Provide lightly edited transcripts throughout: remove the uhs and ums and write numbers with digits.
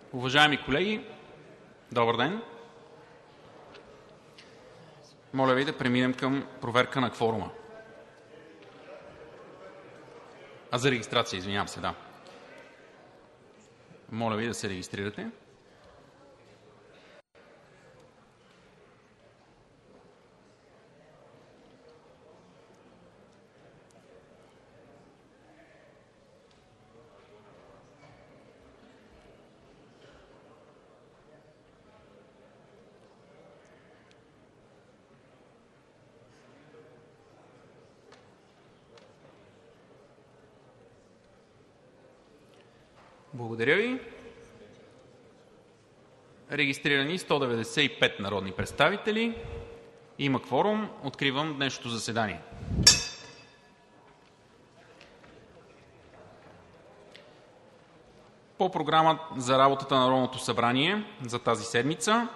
Уважаеми колеги, добър ден! Моля Ви да преминем към проверка на кворума. За регистрация, извинявам се, да. Моля Ви да се регистрирате. Благодаря Ви. Регистрирани 195 народни представители. Има кворум. Откривам днешното заседание. По програма за работата на Народното събрание за тази седмица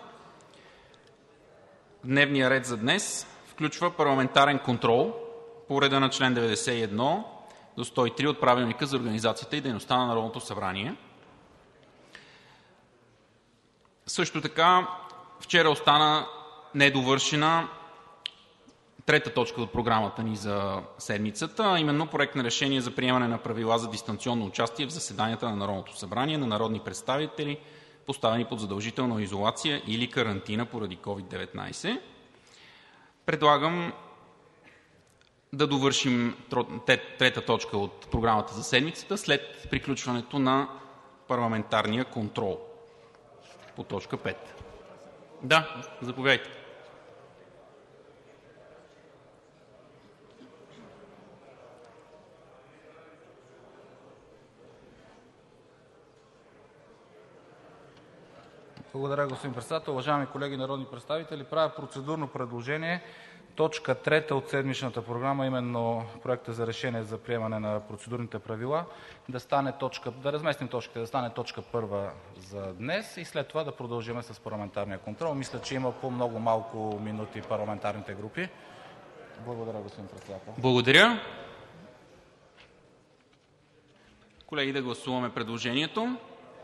дневният ред за днес включва парламентарен контрол по реда на чл. 91 до 103 от Правилника за организацията и дейността на Народното събрание. Също така вчера остана недовършена трета точка от програмата ни за седмицата, а именно Проект на решение за приемане на правила за дистанционно участие в заседанията на Народното събрание на народни представители, поставени под задължителна изолация или карантина поради COVID-19. Предлагам да довършим трета точка от програмата за седмицата след приключването на парламентарния контрол по точка 5. Да, заповядайте. Благодаря, господин Председател. Уважаеми колеги народни представители, правя процедурно предложение точка трета от седмичната програма, именно Проекта за решение за приемане на процедурните правила, да разместим точката, да стане точка първа за днес и след това да продължим с парламентарния контрол. Мисля, че има по много малко минути парламентарните групи. Благодаря, господин Председател. Благодаря. Колеги, да гласуваме предложението.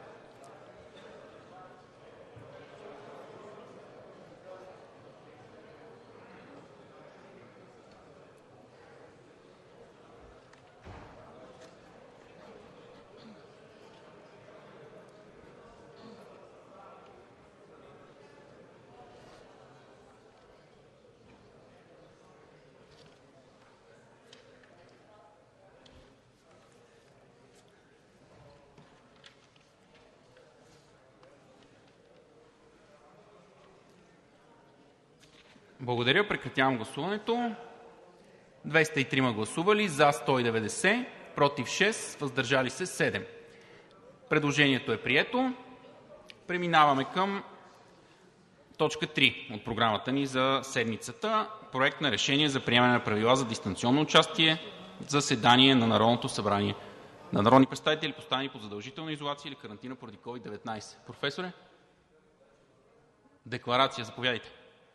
Благодаря. Прекратявам гласуването. 203 гласували, за 190, против 6, въздържали се 7. Предложението е прието. Преминаваме към точка 3 от програмата ни за седмицата. Проект на решение за приемане на правила за дистанционно участие в заседание на Народното събрание на народни представители, поставени под задължителна изолация или карантина поради COVID-19. Професоре? Декларация. Заповядайте.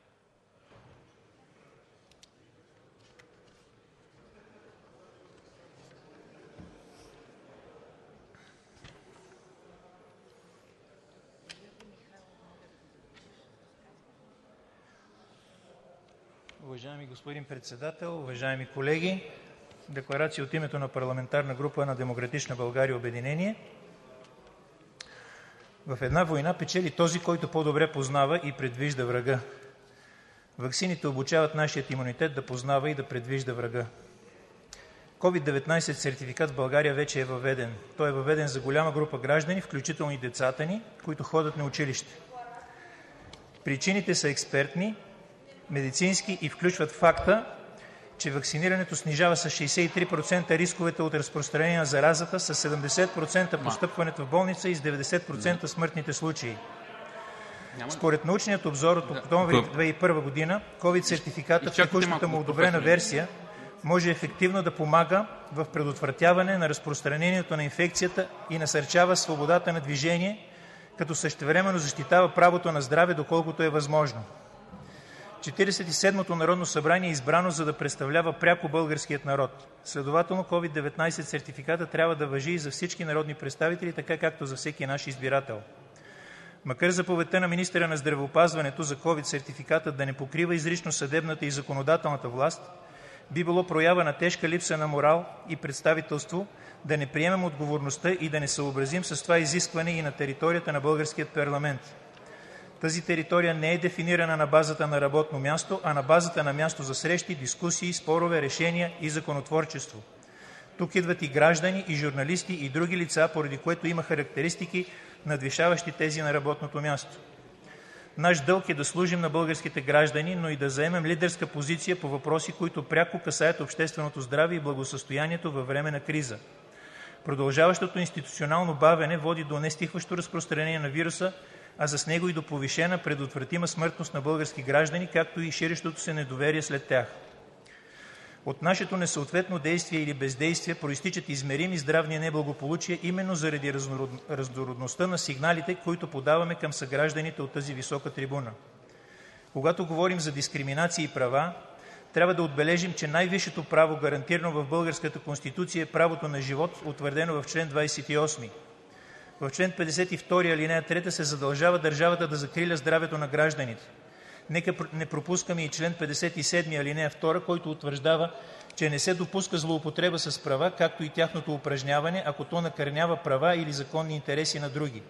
Уважаеми господин Председател, уважаеми колеги! Декларация от името на парламентарна група на „Демократична България – Обединение“. В една война печели този, който по-добре познава и предвижда врага. Ваксините обучават нашия имунитет да познава и да предвижда врага. COVID-19 сертификат в България вече е въведен. Той е въведен за голяма група граждани, включително и децата ни, които ходят на училище. Причините са експертни, медицински и включват факта, че ваксинирането снижава с 63% рисковете от разпространение на заразата, с 70% постъпването в болница и с 90% смъртните случаи. Според научният обзор от октомври 2001 година, COVID сертификатът в текущата му одобрена версия може ефективно да помага в предотвратяване на разпространението на инфекцията и насърчава свободата на движение, като същевременно защитава правото на здраве, доколкото е възможно. 47-ото Народно събрание е избрано, за да представлява пряко българският народ. Следователно COVID-19 сертификатът трябва да важи и за всички народни представители, така както за всеки наш избирател. Макар заповедта на министъра на здравеопазването за ковид сертификата да не покрива изрично съдебната и законодателната власт, би било проява на тежка липса на морал и представителство да не приемем отговорността и да не съобразим с това изискване и на територията на българския парламент. Тази територия не е дефинирана на базата на работно място, а на базата на място за срещи, дискусии, спорове, решения и законотворчество. Тук идват и граждани, и журналисти, и други лица, поради което има характеристики, надвишаващи тези на работното място. Наш дълг е да служим на българските граждани, но и да заемем лидерска позиция по въпроси, които пряко касаят общественото здраве и благосъстоянието във време на криза. Продължаващото институционално бавене води до нестихващо разпространение на вируса, а с него и до повишена предотвратима смъртност на български граждани, както и ширещото се недоверие след тях. От нашето несъответно действие или бездействие произтичат измерими здравни неблагополучия именно заради разнородността на сигналите, които подаваме към съгражданите от тази висока трибуна. Когато говорим за дискриминация и права, трябва да отбележим, че най-висшето право, гарантирано в българската Конституция, е правото на живот, утвърдено в член 28. В член 52, алинея 3 се задължава държавата да закриля здравето на гражданите. Нека не пропускаме и член 57, алинея 2, който утвърждава, че не се допуска злоупотреба с права, както и тяхното упражняване, ако то накърнява права или законни интереси на други.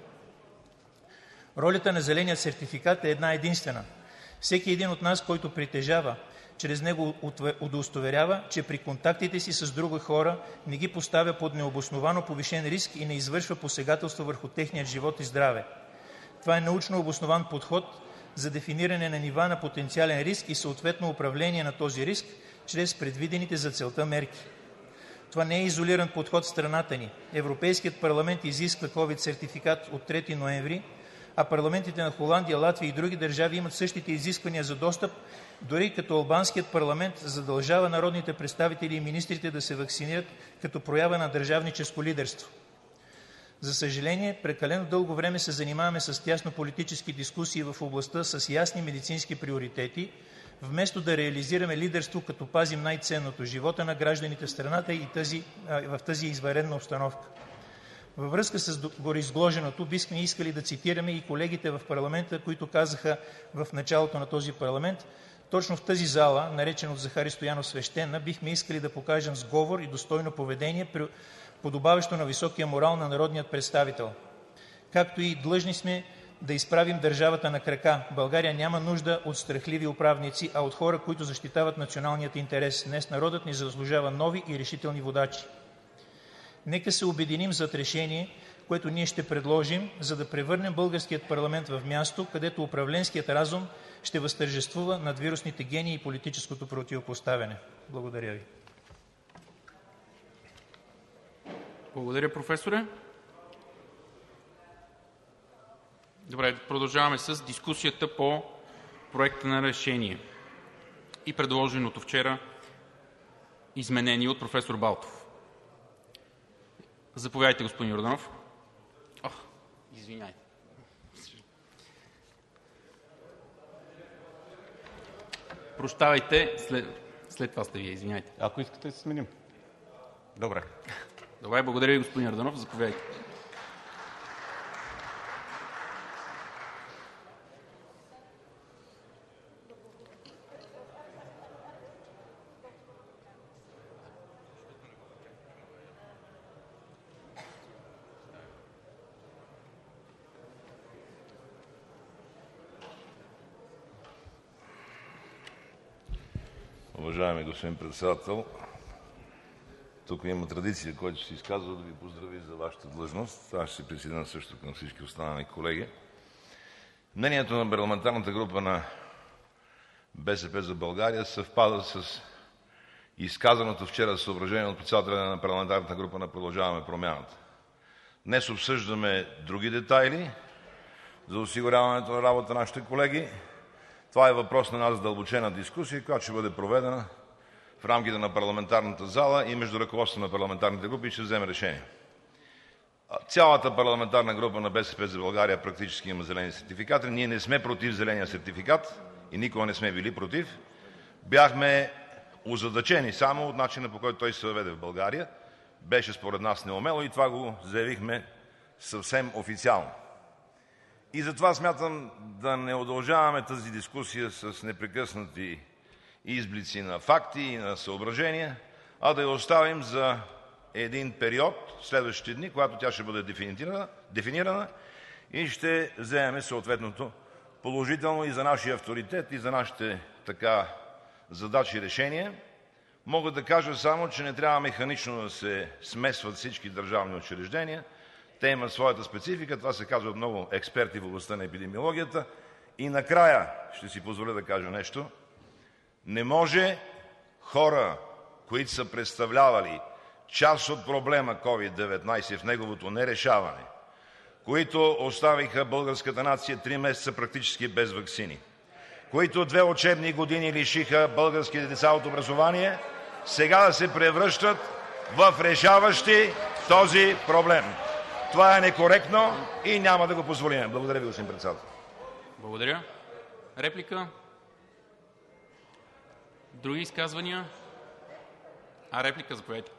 Ролята на зеления сертификат е една единствена. Всеки един от нас, който притежава, чрез него удостоверява, че при контактите си с други хора не ги поставя под необосновано повишен риск и не извършва посегателство върху техния живот и здраве. Това е научно обоснован подход за дефиниране на нива на потенциален риск и съответно управление на този риск чрез предвидените за целта мерки. Това не е изолиран подход в страната ни. Европейският парламент изисква ковид сертификат от 3 ноември, а парламентите на Холандия, Латвия и други държави имат същите изисквания за достъп, дори като албанският парламент задължава народните представители и министрите да се вакцинират като проява на държавническо лидерство. За съжаление, прекалено дълго време се занимаваме с тяснополитически дискусии в областта с ясни медицински приоритети, вместо да реализираме лидерство, като пазим най-ценното – живота на гражданите в страната и в тази извънредна обстановка. Във връзка с гореизложеното бихме искали да цитираме и колегите в парламента, които казаха в началото на този парламент: точно в тази зала, наречена от Захари Стоянов свещена, бихме искали да покажем сговор и достойно поведение, подобаващо на високия морал на народния представител. Както и длъжни сме да изправим държавата на крака. България няма нужда от страхливи управници, а от хора, които защитават националният интерес. Днес народът ни заслужава нови и решителни водачи. Нека се обединим зад решение, което ние ще предложим, за да превърнем българският парламент в място, където управленският разум ще възтържествува над вирусните гении и политическото противопоставяне. Благодаря ви. Благодаря, професоре. Добре, продължаваме с дискусията по проекта на решение и предложеното вчера изменение от професор Балтов. Заповядайте, господин Йорданов. Извинявайте. Прощавайте, след това сте вие, извинявайте. Ако искате да се сменим. Добре. Добре, благодаря ви, господин Йорданов. Заповядайте. Уважаеми господин Председател, тук има традиция, който се изказва, да ви поздрави за Вашата длъжност. Аз ще се присъединя също към всички останали колеги. Мнението на парламентарната група на БСП за България съвпада с изказаното вчера съображение от председателя на парламентарната група на „Продължаваме Промяната“. Днес обсъждаме други детайли за осигуряването на работа на нашите колеги. Това е въпрос на една задълбочена дискусия, която ще бъде проведена в рамките на парламентарната зала и между ръководството на парламентарните групи и ще вземе решение. Цялата парламентарна група на БСП за България практически има зелени сертификати. Ние не сме против зеления сертификат и никога не сме били против. Бяхме озадачени само от начина, по който той се въведе в България. Беше според нас неумело и това го заявихме съвсем официално. И затова смятам да не удължаваме тази дискусия с непрекъснати изблици на факти и на съображения, а да я оставим за един период в следващите дни, когато тя ще бъде дефинирана и ще вземем съответното положително и за нашия авторитет, и за нашите задачи и решения. Мога да кажа само, че не трябва механично да се смесват всички държавни учреждения. Те имат своята специфика. Това се казва от много експерти в областта на епидемиологията. И накрая ще си позволя да кажа нещо. Не може хора, които са представлявали част от проблема COVID-19 в неговото нерешаване, които оставиха българската нация 3 месеца практически без ваксини, които 2 учебни години лишиха българските деца от образование, сега да се превръщат в решаващи този проблем. Това е некоректно и няма да го позволим. Благодаря ви, господин Председател. Благодаря. Реплика? Други изказвания? Реплика, заповядайте.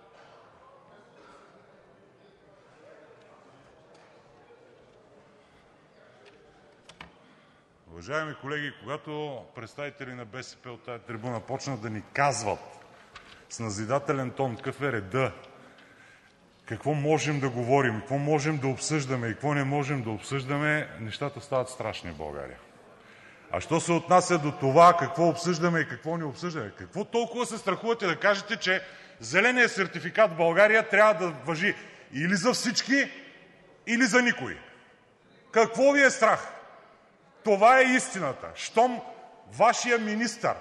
Уважаеми колеги, когато представители на БСП от тази трибуна почнат да ни казват с назидателен тон какъв е редът, какво можем да говорим, какво можем да обсъждаме и какво не можем да обсъждаме, нещата стават страшни в България. А що се отнася до това какво обсъждаме и какво не обсъждаме, какво толкова се страхувате да кажете, че зеленият сертификат в България трябва да важи или за всички, или за никой? Какво ви е страх? Това е истината. Щом вашия министър,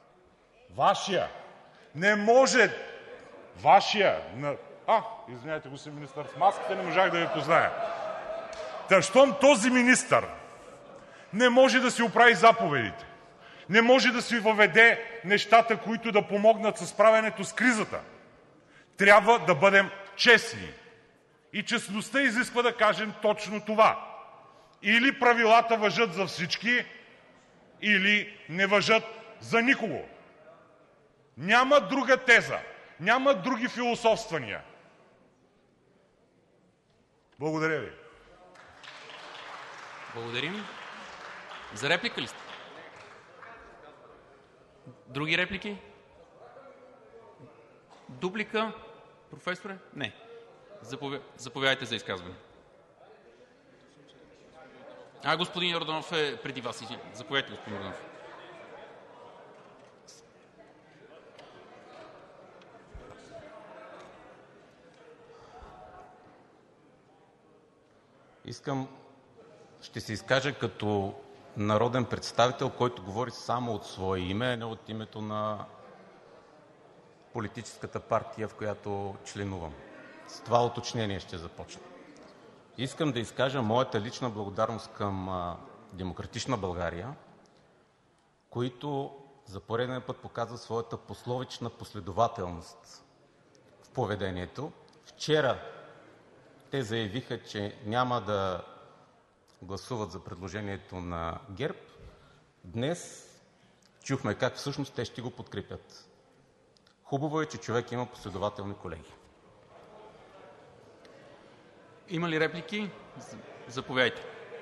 не може, извинявайте, господин министър, с маската не можах да ви позная. Щом този министър не може да си оправи заповедите, не може да си въведе нещата, които да помогнат със справянето с кризата, трябва да бъдем честни. И честността изисква да кажем точно това. Или правилата важат за всички, или не важат за никого. Няма друга теза, няма други философствания. Благодаря ви. Благодарим. За реплика ли сте? Други реплики? Дуплика? Професоре? Не. Заповядайте за изказване. Господин Йорданов е преди вас. Заповядайте, господин Йорданов. Ще се изкажа като народен представител, който говори само от свое име, а не от името на политическата партия, в която членувам. С това уточнение ще започна. Искам да изкажа моята лична благодарност към „Демократична България“, които за пореден път показват своята пословична последователност в поведението. Вчера те заявиха, че няма да гласуват за предложението на ГЕРБ. Днес чухме как всъщност те ще го подкрепят. Хубаво е, че човек има последователни колеги. Има ли реплики? Заповядайте.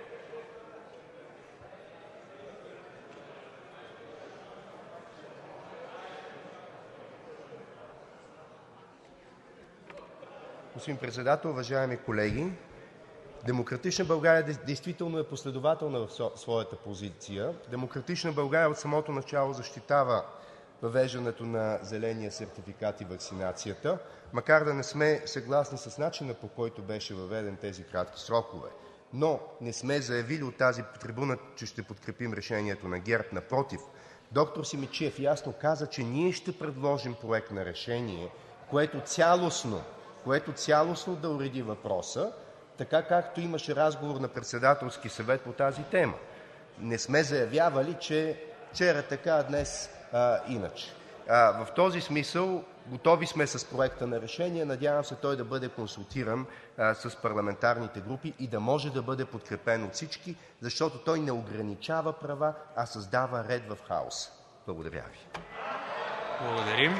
Господин Председател, уважаеми колеги! „Демократична България“ действително е последователна в своята позиция. „Демократична България“ от самото начало защитава въвеждането на зеления сертификат и ваксинацията, макар да не сме съгласни с начина, по който беше въведен тези кратки срокове. Но не сме заявили от тази трибуна, че ще подкрепим решението на ГЕРБ. Напротив, доктор Симидчиев ясно каза, че ние ще предложим проект на решение, което цялостно да уреди въпроса, така както имаше разговор на Председателски съвет по тази тема. Не сме заявявали, че вчера така, а днес иначе. В този смисъл готови сме с проекта на решение. Надявам се той да бъде консултиран с парламентарните групи и да може да бъде подкрепен от всички, защото той не ограничава права, а създава ред в хаоса. Благодаря ви. Благодарим.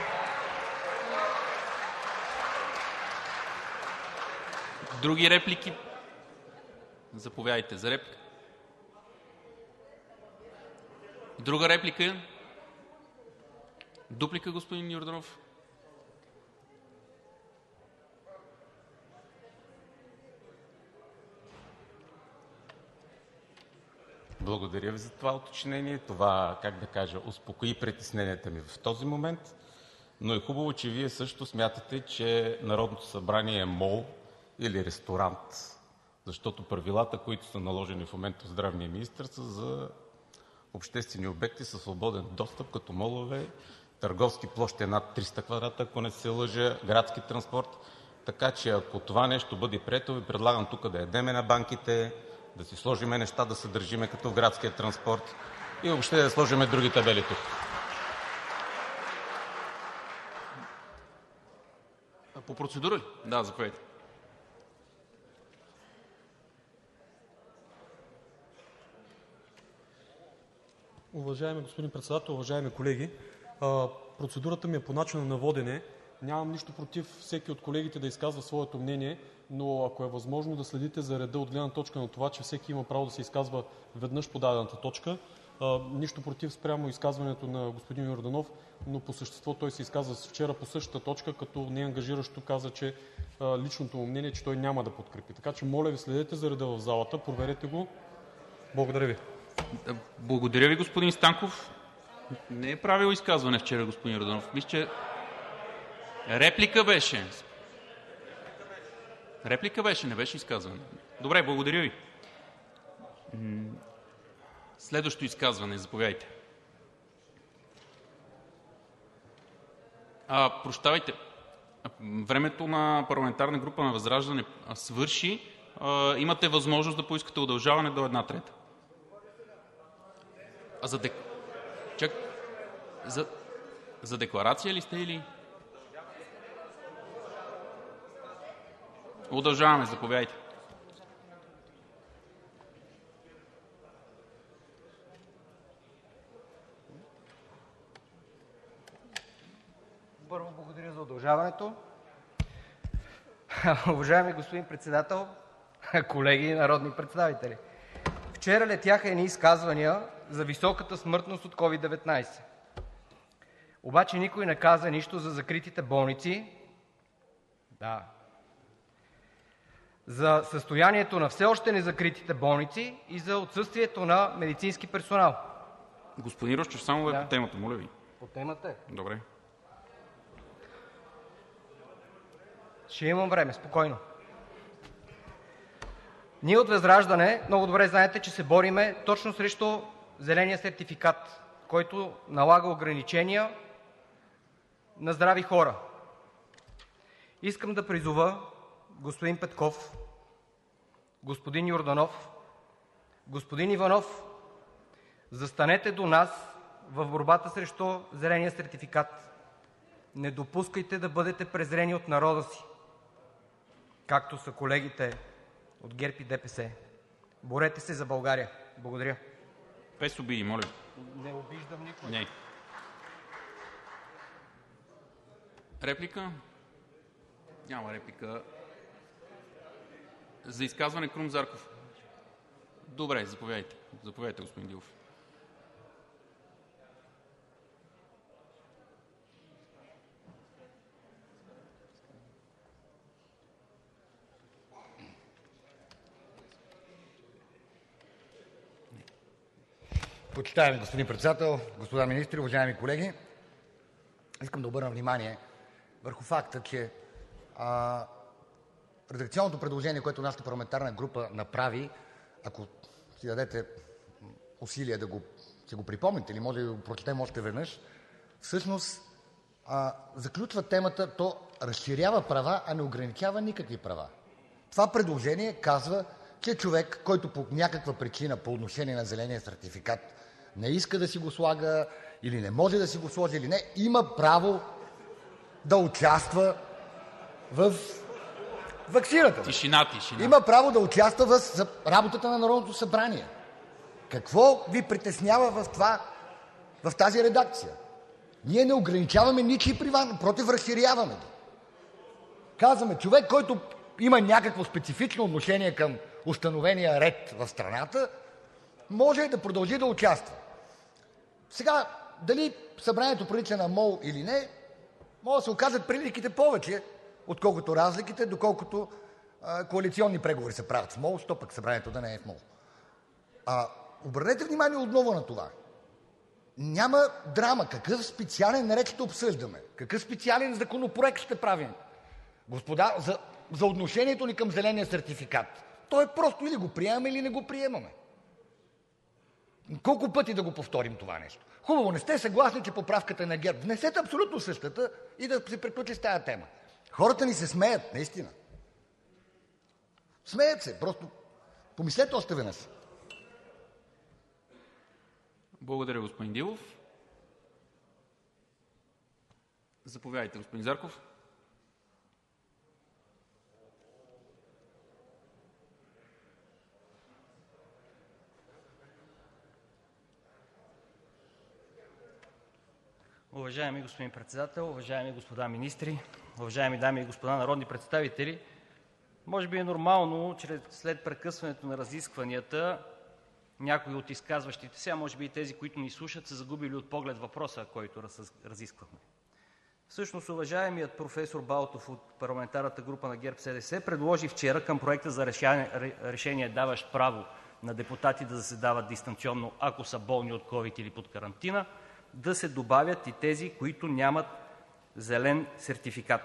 Други реплики? Заповядайте за реплика. Друга реплика? Дуплика, господин Йорданов? Благодаря ви за това уточнение. Това, как да кажа, успокои притесненията ми в този момент, но е хубаво, че Вие също смятате, че Народното събрание е мол или ресторант, защото правилата, които са наложени в момента от здравния министър, са за обществени обекти със свободен достъп, като молове, търговски площи над 300 квадрата, ако не се лъжа, градски транспорт. Така че ако това нещо бъде прието, Ви предлагам тук да ядеме на банките, да си сложиме неща, да се държиме като в градския транспорт и въобще да сложиме други табели тук. По процедура ли? Да, заповядайте. Уважаеми господин Председател, уважаеми колеги! Процедурата ми е по начина на водене. Нямам нищо против всеки от колегите да изказва своето мнение, но ако е възможно да следите за реда от гледна точка на това, че всеки има право да се изказва веднъж по дадената точка. Нищо против спрямо изказването на господин Йорданов, но по същество той се изказа вчера по същата точка, като неангажиращо каза, че личното му мнение е, че той няма да подкрепи. Така че моля Ви, следете за реда в залата, проверете го. Благодаря Ви. Благодаря Ви, господин Станков. Не е правил изказване вчера господин Йорданов. Мисля, че реплика беше. Реплика беше, не беше изказване. Добре, благодаря Ви. Следващо изказване, заповядайте. Прощавайте, времето на парламентарна група на ВЪЗРАЖДАНЕ свърши. Имате възможност да поискате удължаване до 1/3. За декларация ли сте или? Удължаваме, заповядайте. Първо, благодаря за удължаването. Уважаеми господин Председател, колеги народни представители! Вчера летяха едни изказвания за високата смъртност от COVID-19. Обаче никой не каза нищо за закритите болници, за състоянието на все още незакритите болници и за отсъствието на медицински персонал. Господин Росчев, само по темата, моля Ви. По темата е. Добре. Ще имам време, спокойно. Ние от ВЪЗРАЖДАНЕ много добре знаете, че се бориме точно срещу зеления сертификат, който налага ограничения на здрави хора. Искам да призова господин Петков, господин Йорданов, господин Иванов, застанете до нас в борбата срещу зеления сертификат. Не допускайте да бъдете презрени от народа си, както са колегите от ГЕРБ и ДПС. Борете се за България. Благодаря. Без обиди, моля. Не обиждам никой. Не. Реплика? Няма реплика. За изказване Крум Зарков. Добре, заповядайте. Заповядайте, господин Дилов. Почитаеми господин Председател, господа министри, уважаеми колеги! Искам да обърна внимание върху факта, че редакционното предложение, което нашата парламентарна група направи, ако си дадете усилие да си го припомните или може да го прочетем още веднъж, всъщност заключва темата, то разширява права, а не ограничава никакви права. Това предложение казва, че човек, който по някаква причина по отношение на зеления сертификат не иска да си го слага или не може да си го сложи или не, има право да участва в ваксината. Тишина. Има право да участва в работата на Народното събрание. Какво Ви притеснява в тази редакция? Ние не ограничаваме ничии права, напротив, разширяваме ги. Казваме, човек, който има някакво специфично отношение към установения ред в страната, може да продължи да участва. Сега дали събранието прилича на МОЛ или не, може да се окажат приликите повече, отколкото разликите, доколкото коалиционни преговори се правят с МОЛ, що пък събранието да не е в МОЛ. Обърнете внимание отново на това. Няма драма. Какъв специален ред ще обсъждаме? Какъв специален законопроект ще правим? Господа, за отношението ни към зеления сертификат. То е просто или го приемаме, или не го приемаме. Колко пъти да го повторим това нещо? Хубаво, не сте съгласни, че поправката на ГЕРБ. Внесете абсолютно същата и да се приключи с тази тема. Хората ни се смеят, наистина. Смеят се, просто помислете още веднъж. Благодаря, господин Дилов. Заповядайте, господин Зарков. Уважаеми господин Председател, уважаеми господа министри, уважаеми дами и господа народни представители! Може би е нормално след прекъсването на разискванията някои от изказващите се, а може би и тези, които ни слушат, са загубили от поглед въпроса, който разисквахме. Всъщност уважаемият професор Балтов от парламентарната група на ГЕРБ-СДС предложи вчера към Проекта за решение, даващ право на депутати да заседават дистанционно, ако са болни от ковид или под карантина, да се добавят и тези, които нямат зелен сертификат.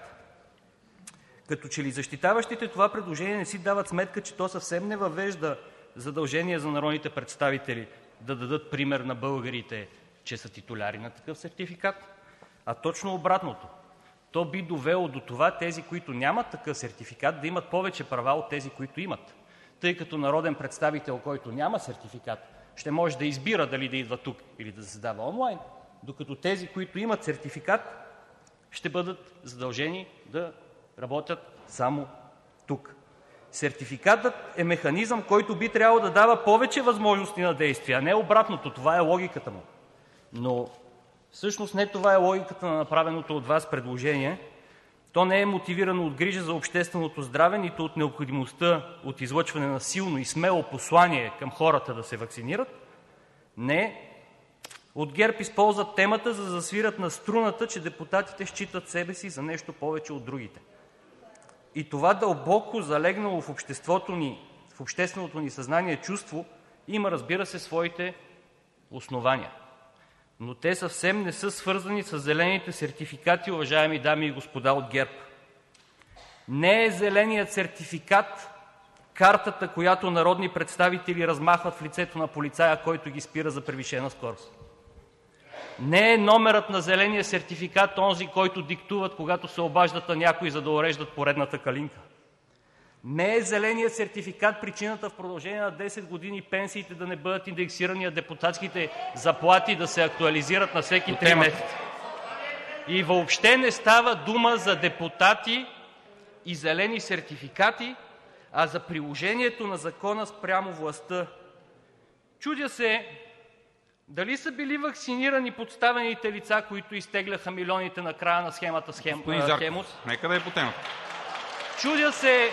Като че ли защитаващите това предложение не си дават сметка, че то съвсем не въвежда задължение за народните представители да дадат пример на българите, че са титуляри на такъв сертификат, а точно обратното. То би довело до това тези, които нямат такъв сертификат, да имат повече права от тези, които имат, тъй като народен представител, който няма сертификат, ще може да избира дали да идва тук или да заседава онлайн, докато тези, които имат сертификат, ще бъдат задължени да работят само тук. Сертификатът е механизъм, който би трябвало да дава повече възможности на действие, а не обратното. Това е логиката му. Но всъщност не това е логиката на направеното от Вас предложение. То не е мотивирано от грижа за общественото здраве, нито от необходимостта от излъчване на силно и смело послание към хората да се ваксинират. Не. От ГЕРБ използват темата, за да засвирят на струната, че депутатите считат себе си за нещо повече от другите. И това дълбоко залегнало в общественото ни съзнание чувство има, разбира се, своите основания. Но те съвсем не са свързани с зелените сертификати, уважаеми дами и господа от ГЕРБ. Не е зеленият сертификат картата, която народни представители размахват в лицето на полицая, който ги спира за превишена скорост. Не е номерът на зеления сертификат онзи, който диктуват, когато се обаждат на някой, за да уреждат поредната калинка. Не е зеленият сертификат причината в продължение на 10 години пенсиите да не бъдат индексирани, а депутатските заплати да се актуализират на всеки 3 месеца. И въобще не става дума за депутати и зелени сертификати, а за приложението на закона спрямо властта. Чудя се дали са били ваксинирани подставените лица, които изтегляха милионите на края на схемата „Хемус“. Нека да е по темата. Чудя се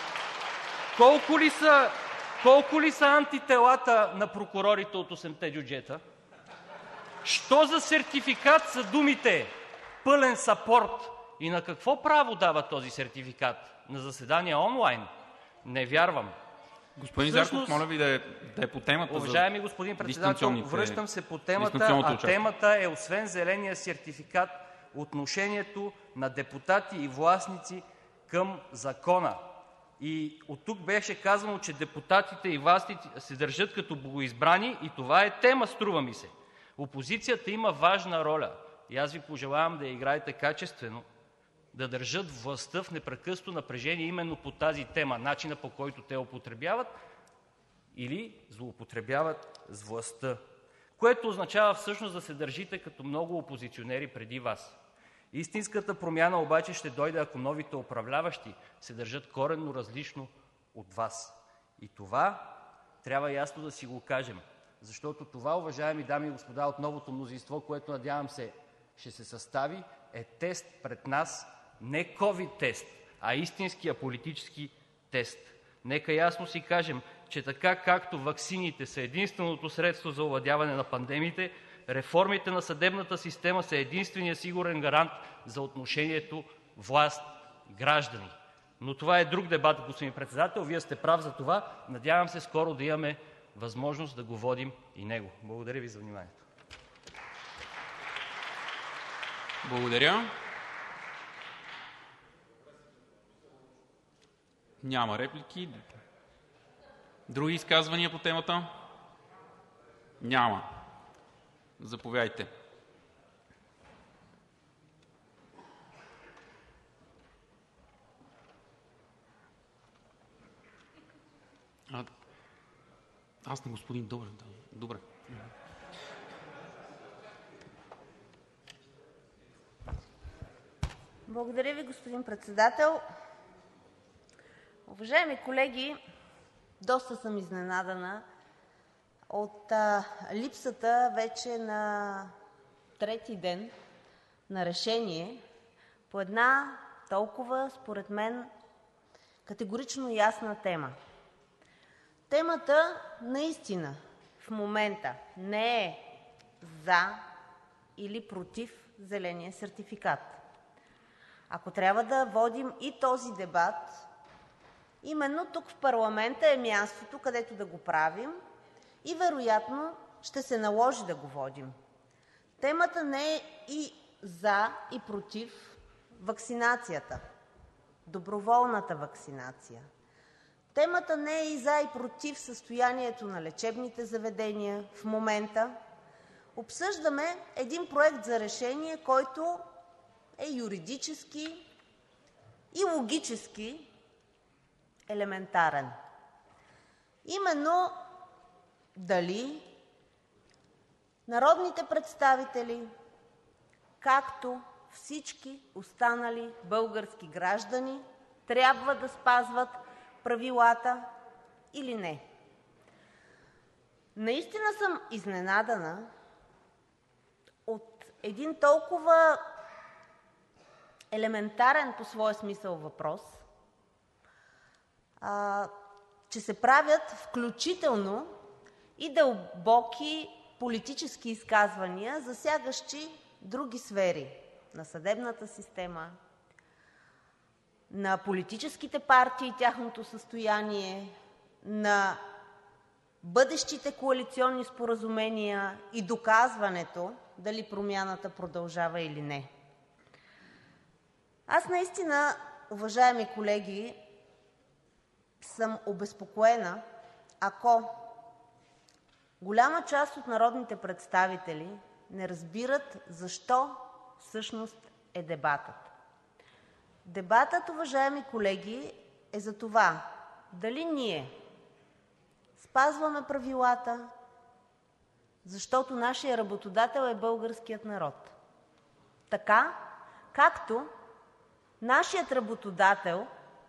колко ли са антителата на прокурорите от 8-те джуджета? Що за сертификат са думите „пълен съпорт“ и на какво право дава този сертификат? На заседание онлайн? Не вярвам. Господин Зарков, моля ви да е по темата. Уважаеми господин Председател, връщам се по темата, а темата е, освен зеления сертификат, отношението на депутати и властници към закона. И оттук беше казано, че депутатите и властите се държат като богоизбрани и това е тема, струва ми се. Опозицията има важна роля и аз ви пожелавам да я играете качествено, да държат властта в непрекъснато напрежение именно по тази тема, начина, по който те употребяват или злоупотребяват с властта, което означава всъщност да се държите като много опозиционери преди Вас. Истинската промяна обаче ще дойде, ако новите управляващи се държат коренно различно от Вас. И това трябва ясно да си го кажем, защото това, уважаеми дами и господа от новото мнозинство, което надявам се ще се състави, е тест пред нас, не ковид тест, а истинския политически тест. Нека ясно си кажем, че така както ваксините са единственото средство за овладяване на пандемиите, Реформите на съдебната система са единственият сигурен гарант за отношението власт – граждани. Но това е друг дебат, господин Председател. Вие сте прав за това. Надявам се скоро да имаме възможност да го водим и него. Благодаря Ви за вниманието. Благодаря. Няма реплики. Други изказвания по темата? Няма. Заповядайте. Аз на господин Добрев. Добре. Благодаря Ви, господин Председател. Уважаеми колеги, доста съм изненадана от липсата вече на трети ден на решение по една толкова, според мен, категорично ясна тема. Темата наистина в момента не е за или против зеления сертификат. Ако трябва да водим и този дебат, именно тук в парламента е мястото, където да го правим и вероятно ще се наложи да го водим. Темата не е и за и против ваксинацията, доброволната ваксинация. Темата не е и за и против състоянието на лечебните заведения в момента. Обсъждаме един проект за решение, който е юридически и логически елементарен. Именно дали народните представители, както всички останали български граждани, трябва да спазват правилата или не. Наистина съм изненадана от един толкова елементарен по своя смисъл въпрос, че се правят включително и дълбоки политически изказвания, засягащи други сфери на съдебната система, на политическите партии и тяхното състояние, на бъдещите коалиционни споразумения и доказването дали промяната продължава или не. Аз наистина, уважаеми колеги, съм обезпокоена, ако голяма част от народните представители не разбират защо всъщност е дебатът. Дебатът, уважаеми колеги, е за това дали ние спазваме правилата, защото нашият работодател е българският народ. Така, както нашият работодател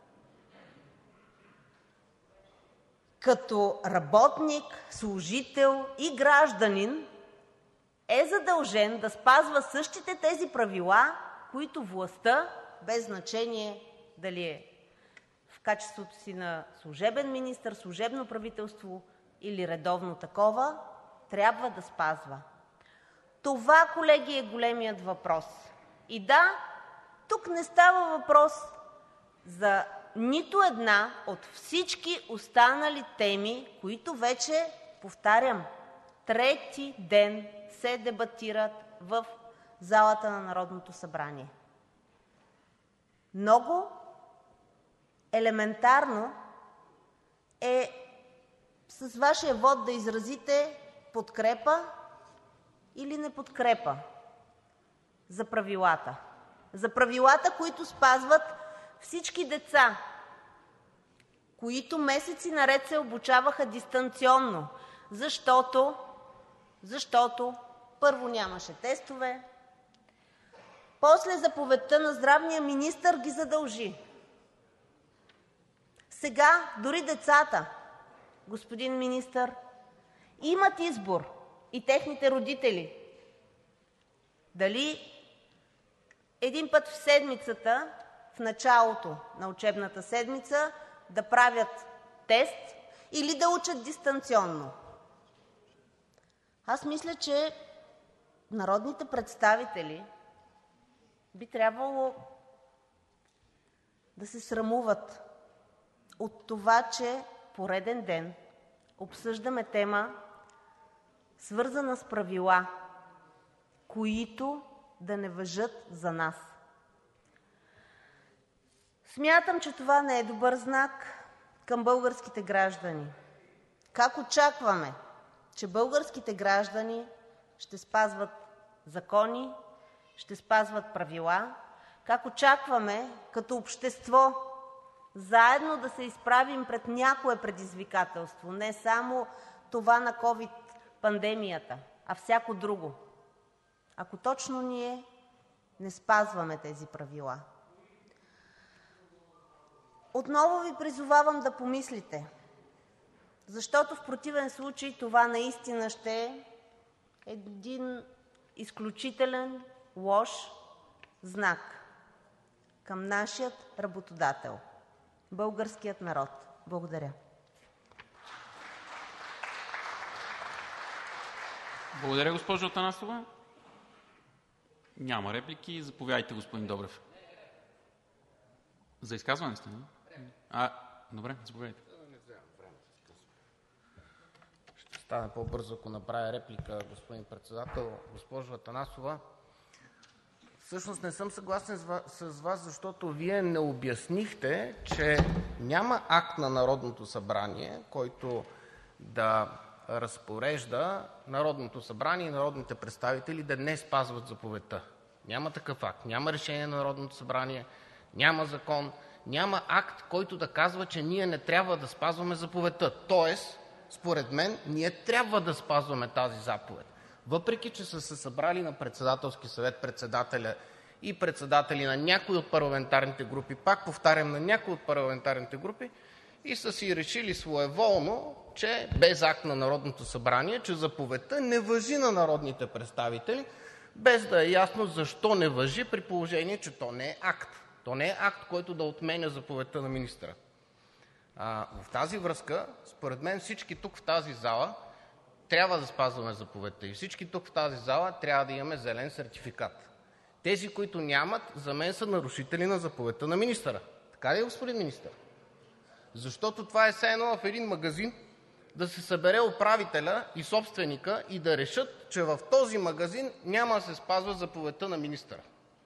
като работник, служител и гражданин е задължен да спазва същите тези правила, които властта, без значение дали е в качеството си на служебен министър, служебно правителство или редовно такова, трябва да спазва. Това, колеги, е големият въпрос. И да, тук не става въпрос за нито една от всички останали теми, които вече, повтарям, трети ден се дебатират в залата на Народното събрание. Много елементарно е с Вашия вот да изразите подкрепа или неподкрепа за правилата. За правилата, които спазват всички деца, които месеци наред се обучаваха дистанционно, защото първо нямаше тестове, после заповедта на здравния министър ги задължи. Сега дори децата, господин Министър, имат избор и техните родители дали един път в седмицата, в началото на учебната седмица, да правят тест или да учат дистанционно. Аз мисля, че народните представители би трябвало да се срамуват от това, че пореден ден обсъждаме тема, свързана с правила, които да не важат за нас. Смятам, че това не е добър знак към българските граждани. Как очакваме, че българските граждани ще спазват закони, ще спазват правила? Как очакваме като общество заедно да се изправим пред някое предизвикателство, не само това на ковид пандемията, а всяко друго, ако точно ние не спазваме тези правила? Отново ви призовавам да помислите, защото в противен случай това наистина ще е един изключителен лош знак към нашия работодател – българският народ. Благодаря. Благодаря, госпожо Атанасова. Няма реплики. Заповядайте, господин Добрев. За изказване сте, не? Добре, заповядайте. Ще стане по-бързо, ако направя реплика, господин Председател. Госпожо Атанасова, всъщност не съм съгласен с Вас, защото Вие не обяснихте, че няма акт на Народното събрание, който да разпорежда Народното събрание и народните представители да не спазват заповедта. Няма такъв акт. Няма решение на Народното събрание, няма закон, няма акт, който да казва, че ние не трябва да спазваме заповедта. Тоест, според мен, ние трябва да спазваме тази заповед. Въпреки че са се събрали на Председателски съвет председателя и председатели на някои от парламентарните групи, пак повтарям, на някои от парламентарните групи, и са си решили своеволно, че без акт на Народното събрание, че заповедта не важи на народните представители, без да е ясно защо не важи, при положение че то не е акт. То не е акт, който да отменя заповедта на министъра. В тази връзка, според мен, всички тук в тази зала трябва да спазваме заповедта и всички тук в тази зала трябва да имаме зелен сертификат. Тези, които нямат, за мен са нарушители на заповедта на министъра. Така ли е, господин министър? Защото това е все едно в един магазин да се събере управителя и собственика и да решат, че в този магазин няма да се спазва заповедта на министъра.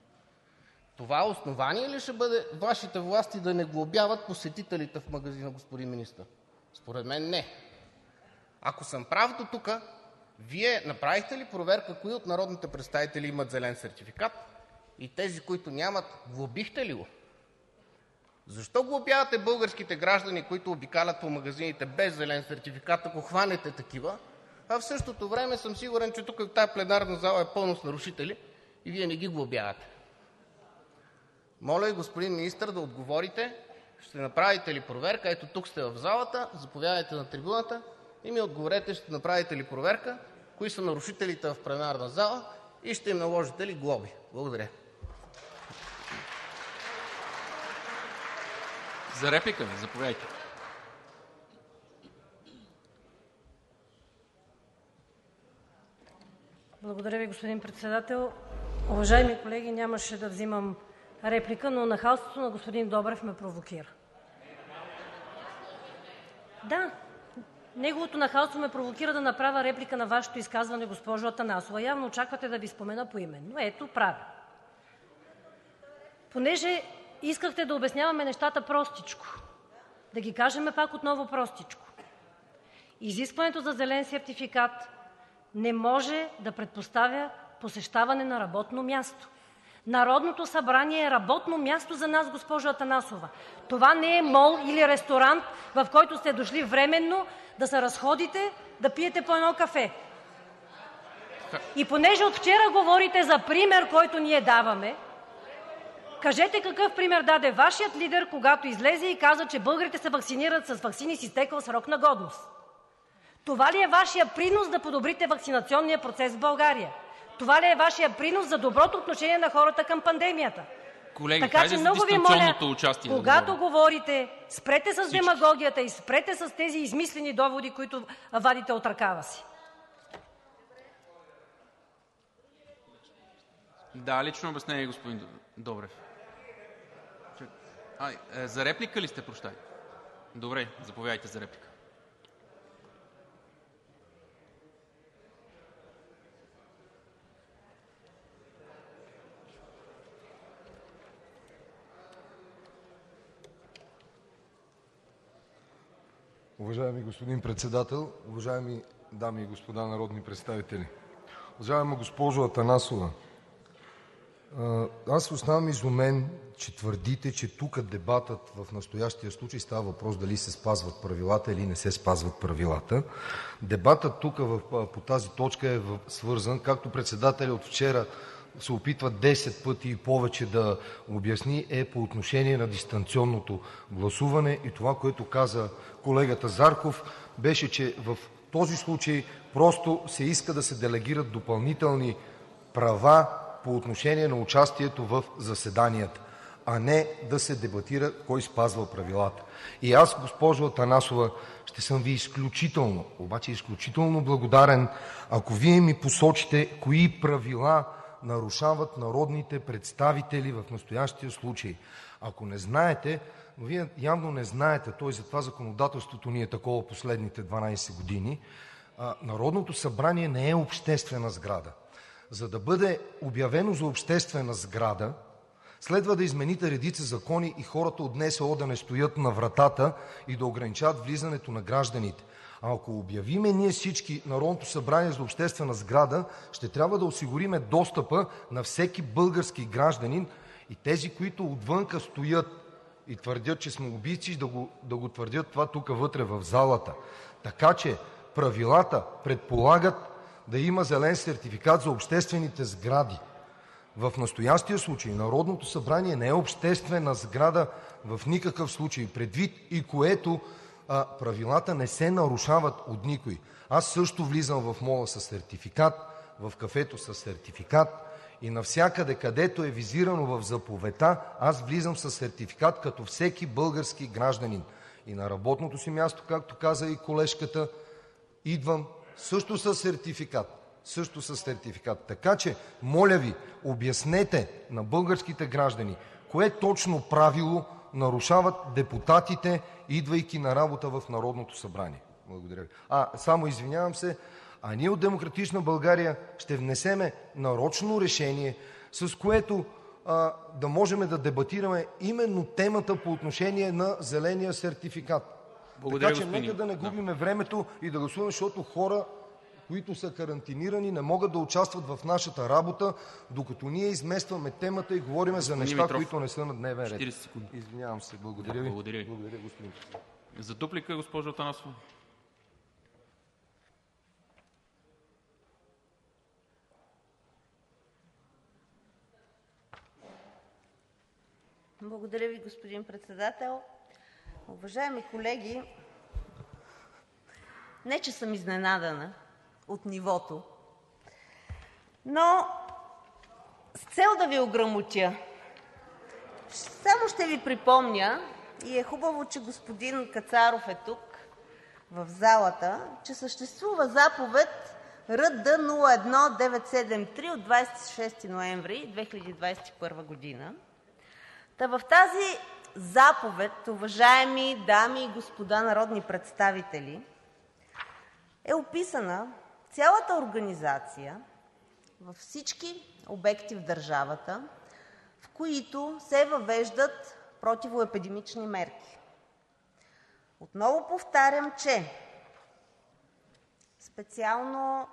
Това основание ли ще бъде Вашите власти да не глобяват посетителите в магазина, господин министър? Според мен не. Ако съм прав дотук, Вие направихте ли проверка кои от народните представители имат зелен сертификат и тези, които нямат, глобихте ли го? Защо глобявате българските граждани, които обикалят по магазините без зелен сертификат, ако хванете такива, а в същото време съм сигурен, че тук в тази пленарна зала е пълно с нарушители и Вие не ги глобявате? Моля Ви, господин министър, да отговорите: ще направите ли проверка? Ето тук сте в залата, заповядайте на трибуната и ми отговорете: ще направите ли проверка кои са нарушителите в пленарна зала и ще им наложите ли глоби? Благодаря. За реплика – заповядайте. Благодаря Ви, господин Председател. Уважаеми колеги, нямаше да взимам реплика, но нахалството на господин Добрев ме провокира. Да, неговото нахалство ме провокира да направя реплика на Вашето изказване, госпожо Атанасова. Явно очаквате да Ви спомена поименно. Ето, правя. Понеже искахте да обясняваме нещата простичко, да ги кажем пак отново простичко. Изискването за зелен сертификат не може да предпоставя посещаване на работно място. Народното събрание е работно място за нас, госпожо Атанасова. Това не е мол или ресторант, в който сте дошли временно да се разходите, да пиете по едно кафе. И понеже от вчера говорите за пример, който ние даваме, кажете какъв пример даде Вашият лидер, когато излезе и каза, че българите се вакцинират с ваксини с изтекъл срок на годност. Това ли е Вашият принос да подобрите вакцинационния процес в България? Това ли е Вашият принос за доброто отношение на хората към пандемията? Колеги, така че много Ви моля, когато говорите, спрете с Всички. демагогията и спрете с тези измислени доводи, които вадите от ръкава си. Да, лично обяснение, господин Добрев. За реплика ли сте, прощайте? Добре, заповядайте за реплика. Уважаеми господин Председател, уважаеми дами и господа народни представители! Уважаема госпожо Атанасова, аз оставам изумен, че твърдите, че тук дебатът в настоящия случай става въпрос дали се спазват правилата или не се спазват правилата. Дебатът тук по тази точка е свързан, както председателят от вчера се опитва 10 пъти и повече да обясни, е по отношение на дистанционното гласуване. И това, което каза колегата Зарков, беше, че в този случай просто се иска да се делегират допълнителни права по отношение на участието в заседанията, а не да се дебатира кой спазва правилата. И аз, госпожо Атанасова, ще съм Ви изключително благодарен, ако Вие ми посочите кои правила нарушават народните представители в настоящия случай. Ако не знаете, но Вие явно не знаете, затова законодателството ни е такова последните 12 години, Народното събрание не е обществена сграда. За да бъде обявено за обществена сграда, следва да измените редица закони и хората от НСО да не стоят на вратата и да ограничават влизането на гражданите. А ако обявиме ние всички Народното събрание за обществена сграда, ще трябва да осигуриме достъпа на всеки български гражданин и тези, които отвънка стоят и твърдят, че сме убийци, да го твърдят това тук вътре в залата. Така че правилата предполагат да има зелен сертификат за обществените сгради. В настоящия случай Народното събрание не е обществена сграда в никакъв случай, предвид и което правилата не се нарушават от никой. Аз също влизам в мола със сертификат, в кафето със сертификат и навсякъде, където е визирано в заповедта, аз влизам със сертификат като всеки български гражданин. И на работното си място, както каза и колежката, идвам също със сертификат. Така че, моля Ви, обяснете на българските граждани кое точно правило нарушават депутатите, идвайки на работа в Народното събрание. Благодаря Ви. Извинявам се, ние от „Демократична България“ ще внесем нарочно решение, с което да можем да дебатираме именно темата по отношение на зеления сертификат. Благодаря, така че нека да не губим времето и да гласуваме, защото хора, които са карантинирани, не могат да участват в нашата работа, докато ние изместваме темата и говорим за неща, които не са на дневен ред. 40 секунди. Извинявам се. Благодаря Ви. Благодаря Ви. Благодаря, господин. За дуплика, госпожо Атанасова. Благодаря Ви, господин Председател. Уважаеми колеги, не че съм изненадана от нивото, но с цел да Ви ограмотя, само ще Ви припомня, и е хубаво, че господин Кацаров е тук в залата, че съществува заповед РД 01-973 от 26 ноември 2021 година. В тази заповед, уважаеми дами и господа народни представители, е описана цялата организация във всички обекти в държавата, в които се въвеждат противоепидемични мерки. Отново повтарям, че специално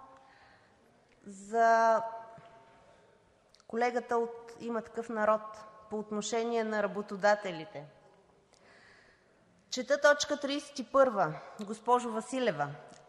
за колегата от „Има такъв народ“ по отношение на работодателите. Чета точка 31, госпожо Василева.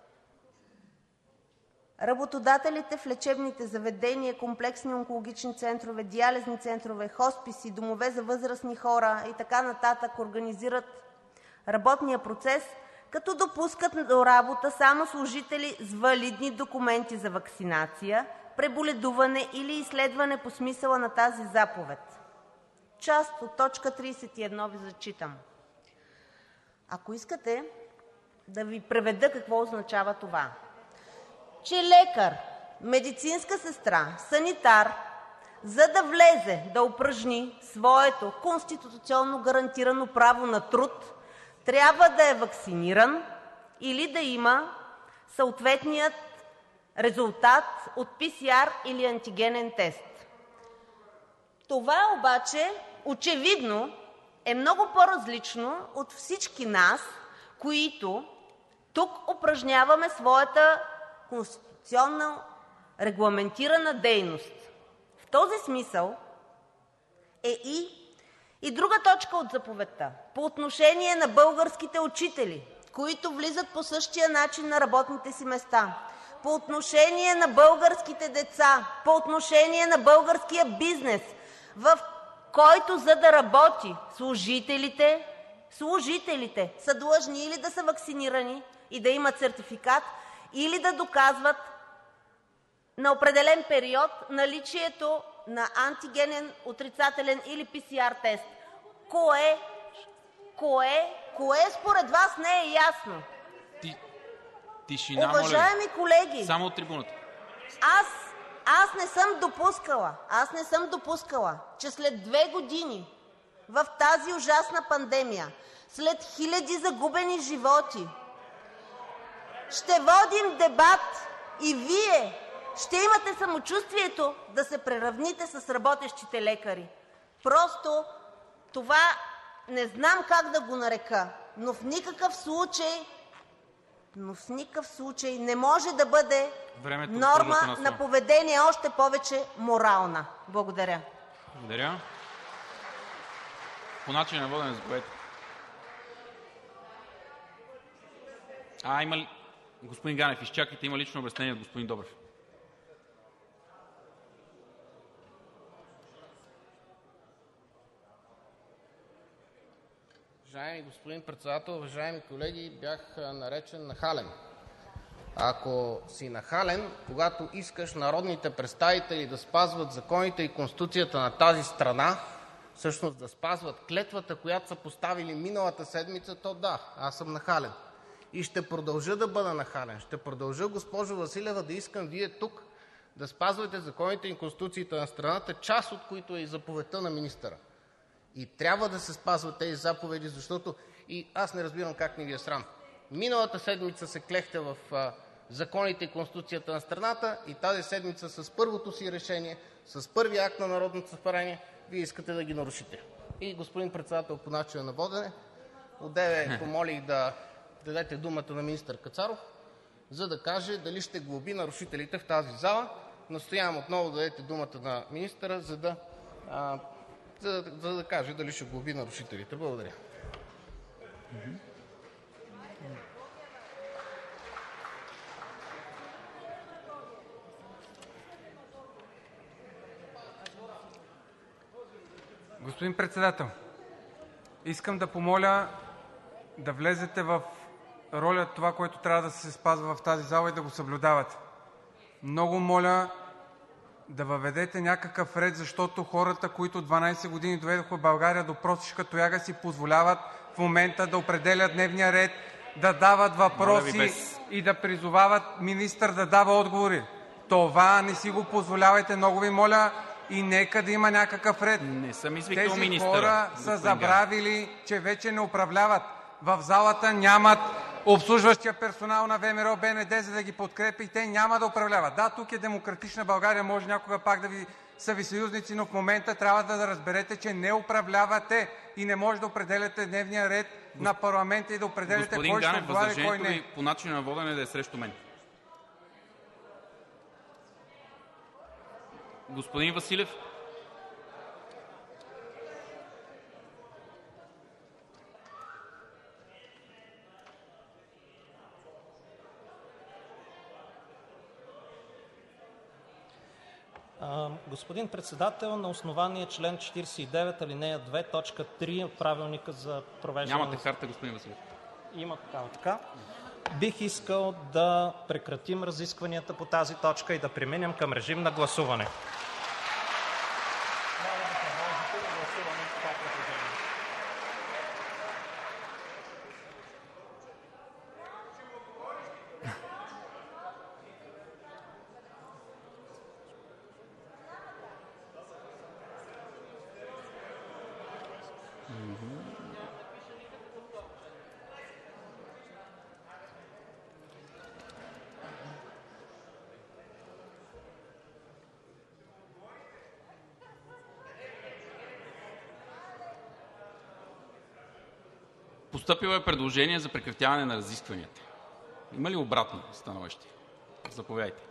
Работодателите в лечебните заведения, комплексни онкологични центрове, диализни центрове, хосписи, домове за възрастни хора и така нататък организират работния процес, като допускат до работа само служители с валидни документи за ваксинация, преболедуване или изследване по смисъла на тази заповед. Част от точка 31 Ви зачитам. Ако искате да Ви преведа какво означава това, че лекар, медицинска сестра, санитар, за да влезе да упражни своето конституционно гарантирано право на труд, трябва да е ваксиниран или да има съответният резултат от PCR или антигенен тест. Това обаче очевидно е много по-различно от всички нас, които тук упражняваме своята конституционно регламентирана дейност. В този смисъл е и друга точка от заповедта по отношение на българските учители, които влизат по същия начин на работните си места, по отношение на българските деца, по отношение на българския бизнес, в който, за да работи, служителите са длъжни или да са ваксинирани и да имат сертификат, или да доказват на определен период наличието на антигенен отрицателен или PCR тест. Кое според вас не е ясно? Тишина, уважаеми колеги, само от трибуната. Аз не съм допускала, че след 2 години в тази ужасна пандемия, след хиляди загубени животи, ще водим дебат и Вие ще имате самочувствието да се приравните с работещите лекари. Просто това не знам как да го нарека, но в никакъв случай не може да бъде норма на поведение, още повече морална. Благодаря. Благодаря. По начина на водене, заповядайте. Има ли... Господин Ганев, изчакайте, има лично обяснение от господин Добрев. Уважаеми господин Председател, уважаеми колеги! Бях наречен нахален. Ако си нахален, когато искаш народните представители да спазват законите и Конституцията на тази страна, всъщност да спазват клетвата, която са поставили миналата седмица, то да, аз съм нахален. И ще продължа да бъда нахален. Ще продължа, госпожо Василева, да искам Вие тук да спазвате законите и Конституцията на страната, част от които е и заповедта на министъра. И трябва да се спазват тези заповеди, защото и аз не разбирам как не Ви е срам. Миналата седмица се клехте в законите и Конституцията на страната и тази седмица с първото си решение, с първия акт на Народното събрание, Вие искате да ги нарушите. И, господин Председател, по начина на водене, одеве помолих да дадете думата на министър Кацаров, за да каже дали ще глоби нарушителите в тази зала. Настоявам отново да дадете думата на министъра, за да каже дали ще глоби нарушителите. Благодаря. Господин Председател, искам да помоля да влезете в роля това, което трябва да се спазва в тази зала, и да го съблюдавате. Много моля да въведете някакъв ред, защото хората, които 12 години доведоха България до просешка тояга, си позволяват в момента да определят дневния ред, да дават въпроси и да призовават министър да дава отговори. Това не си го позволявайте, много Ви моля, и нека да има някакъв ред. Не съм извикал министъра. Тези хора са забравили, че вече не управляват. В залата нямат обслужващия персонал на ВМРО, БНД, за да ги подкрепи, и те няма да управляват. Да, тук е „Демократична България“, може някога пак да са Ви съюзници, но в момента трябва да разберете, че не управлявате и не може да определяте дневния ред на парламента и да определяте кой ще отговаря и кой не. Ви по начина на водене да е срещу мен. Господин Василев. Господин Председател, на основание чл. 49, ал. 2, т. 3 от Правилника за провеждане... Нямате карта, господин Василев. Има такава, така. Бих искал да прекратим разискванията по тази точка и да преминем към режим на гласуване. Постъпило е предложение за прекратяване на разискванията. Има ли обратно становище? Заповядайте.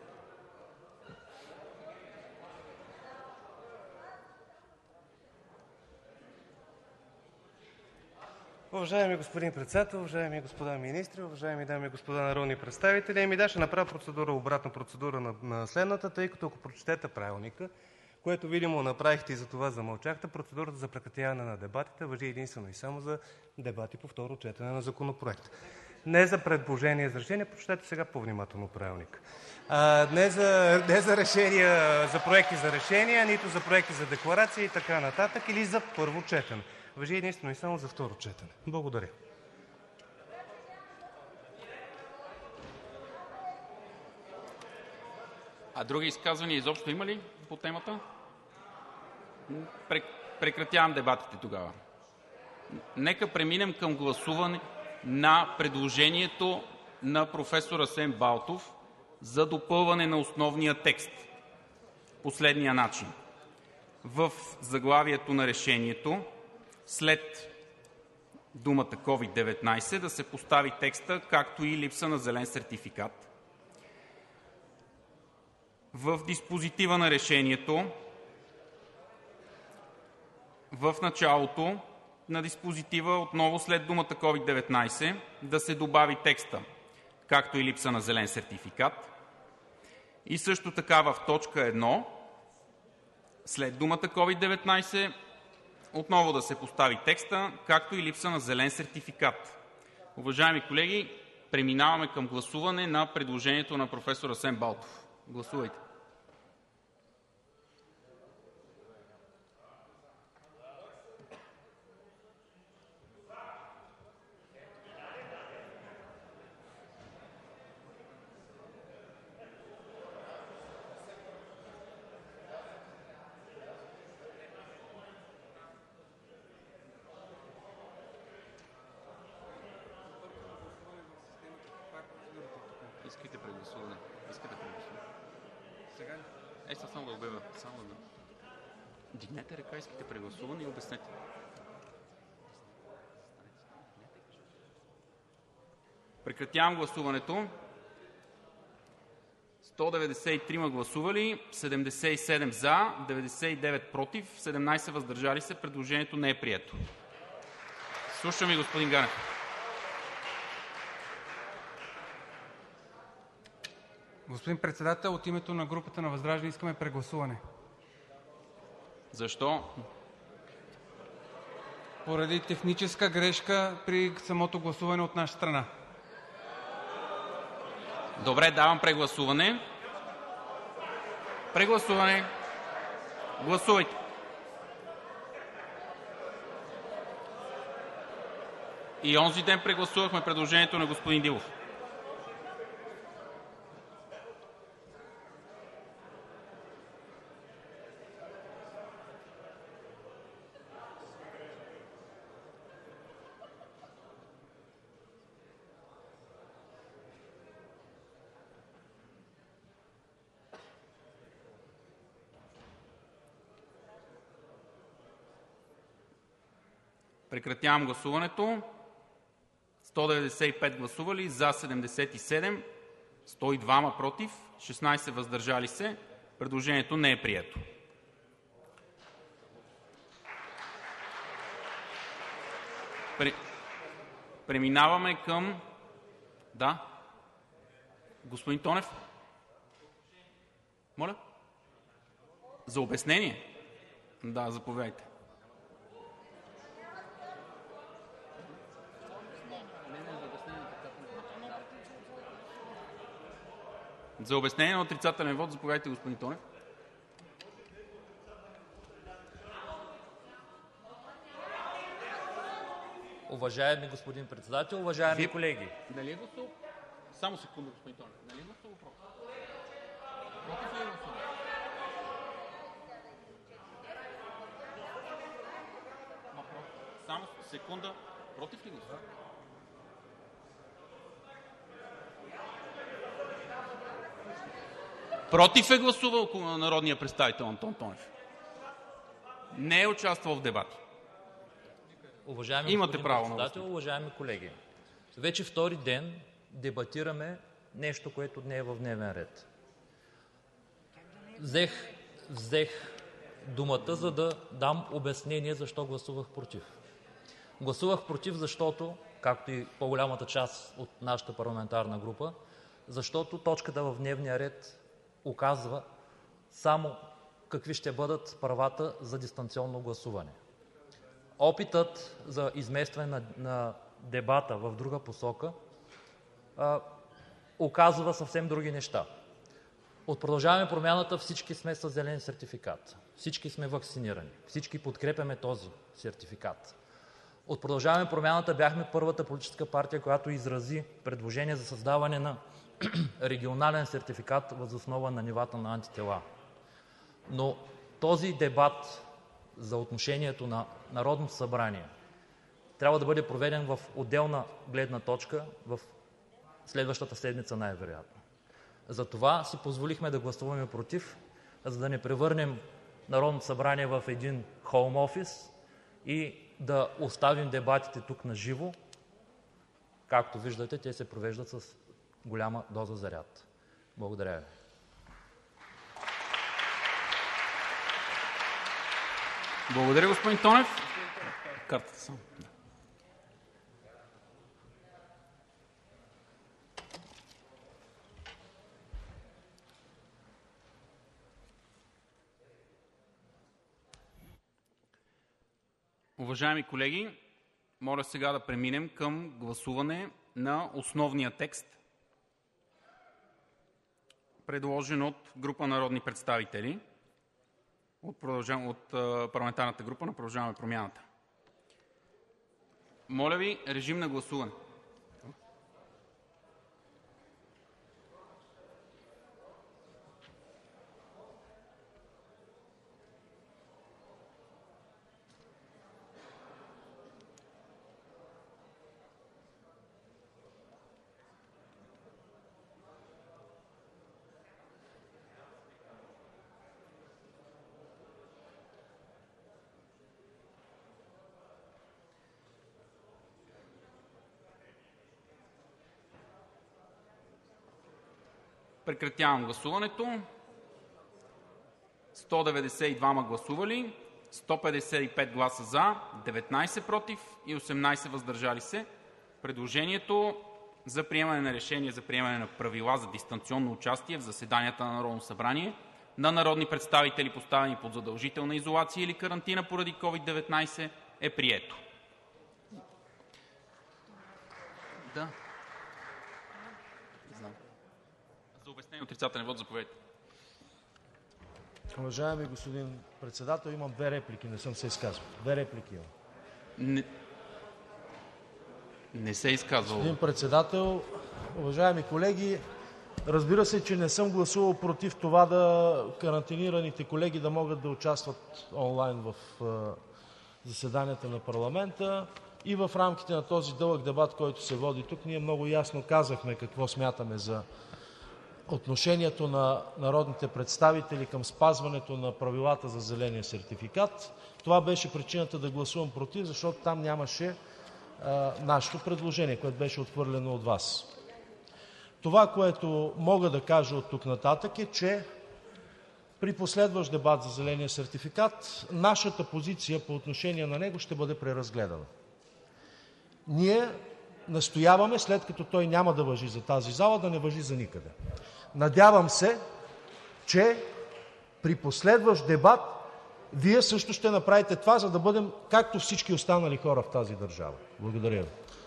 Уважаеми господин Председател, уважаеми господа министри, уважаеми дами и господа народни представители! Да, ще направя обратна процедура на следната, тъй като ако прочетете Правилника, което видимо направихте и затова замълчахте, процедурата за прекратяване на дебатите важи единствено и само за дебати по второ четене на законопроект. Не за предложение за решение, прочетете сега по-внимателно Правилника. Не за решения, за проекти за решения, нито за проекти за декларации и така нататък, или за първо четене. Важи единствено и само за второ четене. Благодаря. А други изказвания изобщо има ли по темата? Прекратявам дебатите тогава. Нека преминем към гласуване на предложението на професор Асен Балтов за допълване на основния текст последния начин. В заглавието на решението след думата COVID-19 да се постави текста „както и липса на зелен сертификат“. В диспозитива на решението в началото на диспозитива отново след думата COVID-19 да се добави текста „както и липса на зелен сертификат“. И също така в точка 1 след думата COVID-19 отново да се постави текста „както и липса на зелен сертификат“. Уважаеми колеги, преминаваме към гласуване на предложението на професор Асен Балтов. Гласувайте. Искате прегласуване. Сега ли? Само да обявя. Дигнете ръка, искате прегласуване и обяснете. Прекратявам гласуването. 193 гласували, 77 за, 99 против, 17 въздържали се. Предложението не е прието. Слушам ви, господин Ганев. Господин Председател, от името на групата на ВЪЗРАЖДАНЕ искаме прегласуване. Защо? Поради техническа грешка при самото гласуване от наша страна. Добре, давам прегласуване. Прегласуване. Гласувайте. И онзи ден прегласувахме предложението на господин Дилов. Прекратявам гласуването. 195 гласували, за 77, 102 против, 16 въздържали се. Предложението не е прието. Преминаваме към... Да? Господин Тонев? Моля? За обяснение? Да, заповядайте. За обяснение на отрицателен вот, заповядайте, господин Тонев. Уважаеми господин Председател, уважаеми колеги! Дали е гласувал? Само секунда, господин Тонев. Дали е гласувал против? Против ли е гласувал? Само секунда. Против ли гласувал? Против е гласувал народния представител Антон Тонев. Не е участвал в дебати. Уважаеми господин председател, уважаеми колеги! Вече втори ден дебатираме нещо, което не е в дневен ред. Взех думата, за да дам обяснение защо гласувах против. Гласувах против, защото, както и по-голямата част от нашата парламентарна група, защото точката в дневния ред указва само какви ще бъдат правата за дистанционно гласуване. Опитът за изместване на дебата в друга посока указва съвсем други неща. От „Продължаваме Промяната“ всички сме със зелен сертификат, всички сме ваксинирани, всички подкрепяме този сертификат. От „Продължаваме Промяната“ бяхме първата политическа партия, която изрази предложение за създаване на регионален сертификат въз основа на нивата на антитела. Но този дебат за отношението на Народното събрание трябва да бъде проведен в отделна гледна точка в следващата седмица най-вероятно. Затова си позволихме да гласуваме против, за да не превърнем Народното събрание в един хоум офис и да оставим дебатите тук на живо. Както виждате, те се провеждат с голяма доза заряд. Благодаря ви. Благодаря, господин Тонев. Картата съм. Уважаеми колеги, моля сега да преминем към гласуване на основния текст, предложен от група народни представители от парламентарната група на „Продължаваме Промяната“. Моля ви, режим на гласуване. Прекратявам гласуването. 192 гласували, 155 гласа за, 19 против и 18 въздържали се. Предложението за приемане на решение за приемане на правила за дистанционно участие в заседанията на Народното събрание на народни представители, поставени под задължителна изолация или карантина поради COVID-19, е прието. За обяснение отрицателен вот, заповядайте. Уважаеми господин Председател, имам две реплики, не съм се изказвал. Две реплики имам. Не се изказвал. Господин Председател, уважаеми колеги, разбира се, че не съм гласувал против това карантинираните колеги да могат да участват онлайн в заседанията на парламента. И в рамките на този дълъг дебат, който се води тук, ние много ясно казахме какво смятаме за отношението на народните представители към спазването на правилата за зеления сертификат. Това беше причината да гласувам против, защото там нямаше нашето предложение, което беше отхвърлено от Вас. Това, което мога да кажа оттук нататък, е, че при последващ дебат за зеления сертификат нашата позиция по отношение на него ще бъде преразгледана. Ние настояваме, след като той няма да важи за тази зала, да не важи за никъде. Надявам се, че при последващ дебат Вие също ще направите това, за да бъдем както всички останали хора в тази държава. Благодаря Ви.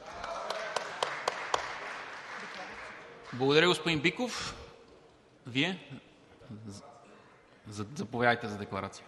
Благодаря, господин Биков. Вие? Заповядайте за декларация.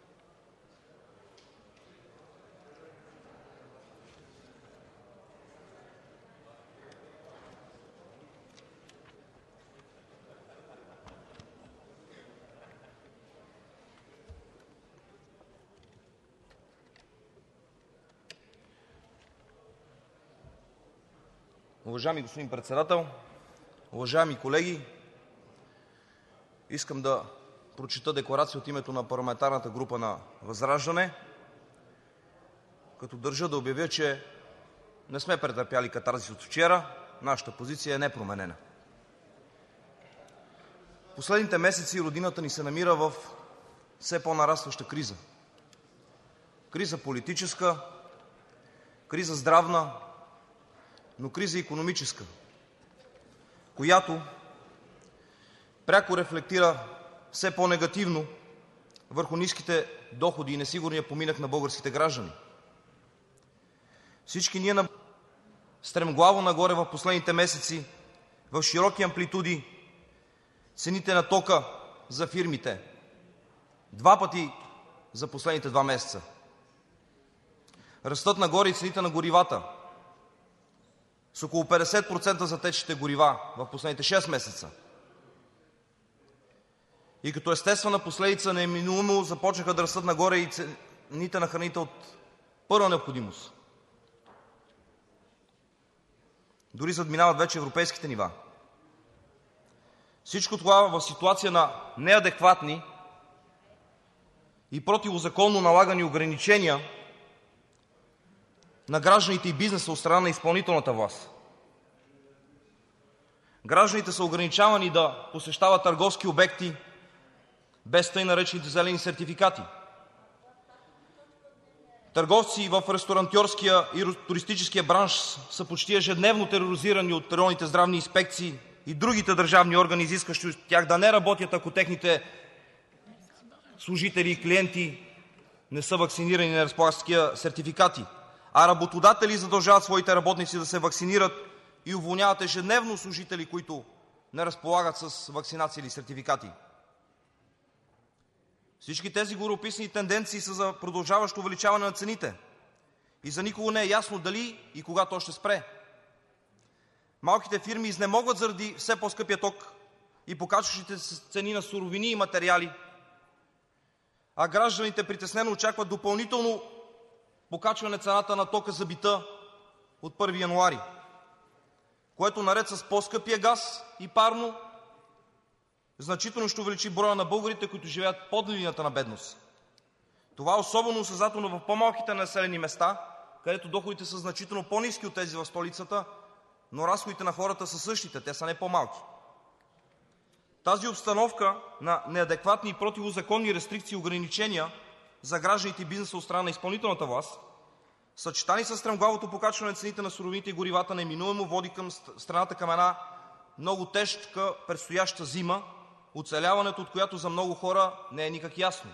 Уважаеми господин Председател, уважаеми колеги! Искам да прочета декларация от името на парламентарната група на ВЪЗРАЖДАНЕ. като държа да обявя, че не сме претърпяли катарзис от вчера. Нашата позиция е непроменена. В последните месеци родината ни се намира в все по-нарастваща криза. Криза политическа, криза здравна, но криза икономическа, която пряко рефлектира все по-негативно върху ниските доходи и несигурния поминък на българските граждани. Всички ние стремглаво нагоре в последните месеци в широки амплитуди цените на тока за фирмите – 2 пъти за последните 2 месеца. Растат нагоре и цените на горивата с около 50% за течните горива в последните 6 месеца. И като естествена последица неминуемо започнаха да растат нагоре и цените на храните от първа необходимост. Дори задминават вече европейските нива. Всичко това в ситуация на неадекватни и противозаконно налагани ограничения на гражданите и бизнеса от страна на изпълнителната власт. Гражданите са ограничавани да посещават търговски обекти без тъй наречените зелени сертификати. Търговци в ресторантьорския и туристическия бранш са почти ежедневно тероризирани от районните здравни инспекции и другите държавни органи, изискващи от тях да не работят, ако техните служители и клиенти не са ваксинирани и не разполагат с такива сертификати. А работодатели задължават своите работници да се ваксинират и уволняват ежедневно служители, които не разполагат с ваксинация или сертификати. Всички тези гореописани тенденции са за продължаващо увеличаване на цените и за никого не е ясно дали и кога то ще спре. Малките фирми изнемогват заради все по-скъпия ток и покачващите се цени на суровини и материали, а гражданите притеснено очакват допълнително покачване цената на тока за бита от 1 януари, което наред с по-скъпия газ и парно значително ще увеличи броя на българите, които живеят под линията на бедност. Това е особено осезателно в по-малките населени места, където доходите са значително по-ниски от тези в столицата, но разходите на хората са същите, те са не по-малки. Тази обстановка на неадекватни и противозаконни рестрикции и ограничения за гражданите и бизнеса от страна на изпълнителната власт, съчетани със стремглавото покачване на цените на суровините и горивата, неминуемо води страната към една много тежка предстояща зима, оцеляването от която за много хора не е никак ясно.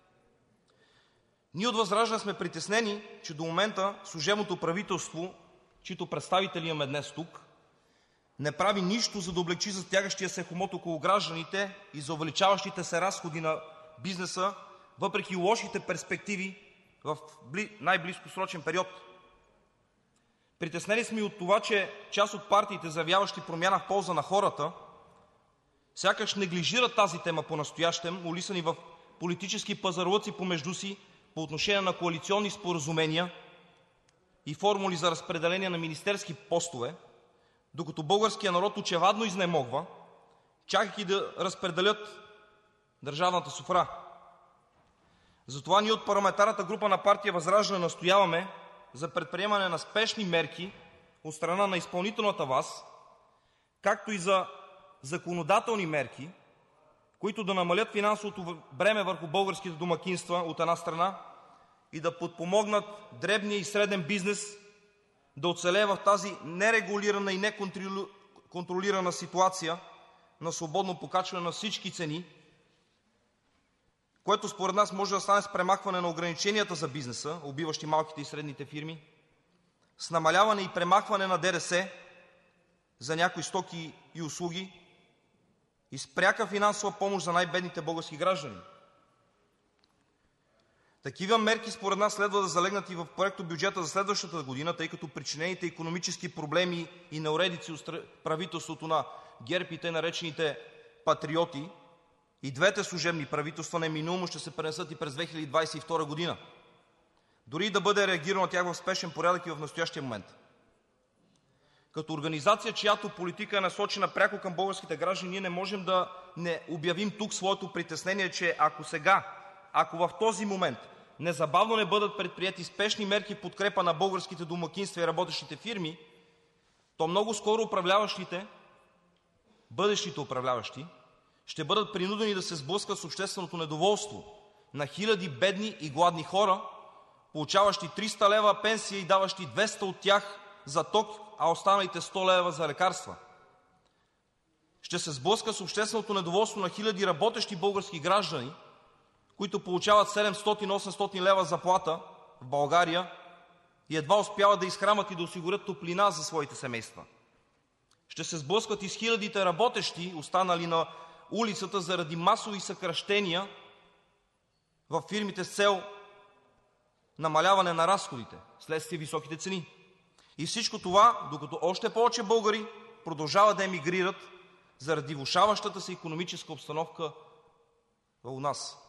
Ние от ВЪЗРАЖДАНЕ сме притеснени, че до момента служебното правителство, чиито представители имаме днес тук, не прави нищо, за да облекчи затягащия се хомот около гражданите и за увеличаващите се разходи на бизнеса, въпреки лошите перспективи в най-близкосрочен период. Притеснени сме и от това, че част от партиите, заявяващи промяна в полза на хората, сякаш неглижират тази тема понастоящем, улисани в политически пазарлъци помежду си по отношение на коалиционни споразумения и формули за разпределение на министерски постове, докато българският народ очевадно изнемогва, чакайки да разпределят държавната софра. Затова ние от парламентарната група на партия ВЪЗРАЖДАНЕ настояваме за предприемане на спешни мерки от страна на изпълнителната власт, както и за законодателни мерки, които да намалят финансовото бреме върху българските домакинства, от една страна, и да подпомогнат дребния и среден бизнес да оцелее в тази нерегулирана и неконтролирана ситуация на свободно покачване на всички цени, което според нас може да стане с премахване на ограниченията за бизнеса, убиващи малките и средните фирми, с намаляване и премахване на ДДС за някои стоки и услуги и с пряка финансова помощ за най-бедните български граждани. Такива мерки според нас следва да залегнат и в проектобюджета за следващата година, тъй като причинените икономически проблеми и неуредици от правителството на ГЕРБ и тъй наречените патриоти, и двете служебни правителства неминуемо ще се пренесат и през 2022 г., дори и да бъде реагирано на тях в спешен порядък и в настоящия момент. Като организация, чиято политика е насочена пряко към българските граждани, ние не можем да не обявим тук своето притеснение, че ако сега, ако в този момент незабавно не бъдат предприети спешни мерки в подкрепа на българските домакинства и работещите фирми, то много скоро управляващите, бъдещите управляващи, ще бъдат принудени да се сблъскат с общественото недоволство на хиляди бедни и гладни хора, получаващи 300 лв. пенсия и даващи 200 от тях за ток, а останалите 100 лв. за лекарства. Ще се сблъска с общественото недоволство на хиляди работещи български граждани, които получават 700-800 лв. заплата в България и едва успяват да изхранват и да осигурят топлина за своите семейства. Ще се сблъскат и с хилядите работещи, останали на улицата заради масови съкращения във фирмите с цел намаляване на разходите вследствие високите цени. И всичко това, докато още повече българи продължават да емигрират заради влошаващата се икономическа обстановка у нас.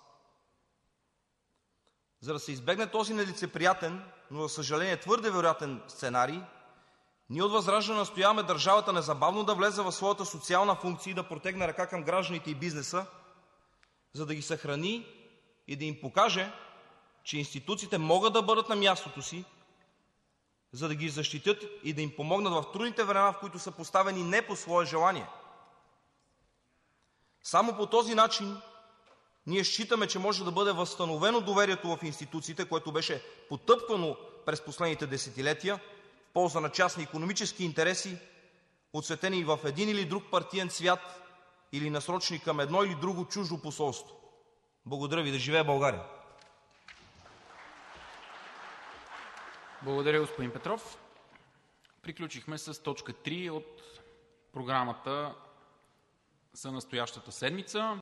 За да се избегне този нелицеприятен, но за съжаление твърде вероятен сценарий, ние от ВЪЗРАЖДАНЕ настояваме държавата незабавно да влезе в своята социална функция и да протегне ръка към гражданите и бизнеса, за да ги съхрани и да им покаже, че институциите могат да бъдат на мястото си, за да ги защитят и да им помогнат в трудните времена, в които са поставени не по свое желание. Само по този начин ние считаме, че може да бъде възстановено доверието в институциите, което беше потъпкано през последните десетилетия в полза на частни икономически интереси, оцветени в един или друг партиен цвят или насрочени към едно или друго чуждо посолство. Благодаря Ви. Да живее България! Благодаря, господин Петров. Приключихме с точка 3 от програмата за настоящата седмица.